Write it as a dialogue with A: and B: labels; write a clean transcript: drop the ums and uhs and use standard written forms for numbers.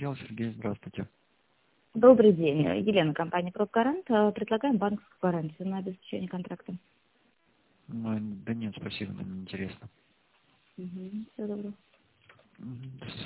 A: отдел. Сергей, здравствуйте.
B: Добрый день. Елена, компания «Продгарант». Предлагаем банковскую гарантию на обеспечение контракта.
A: Ну, да нет, спасибо, нам не интересно.
B: Всего доброго.
A: До свидания.